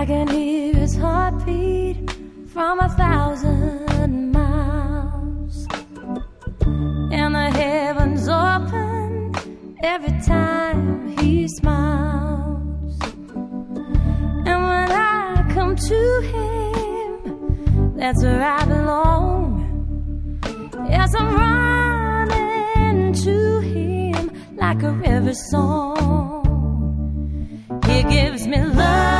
can hear his heartbeat from 1,000 miles, and the heavens open every time he smiles. And when I come to him, that's where I belong. Yes, I'm running to him like a river song. He gives me love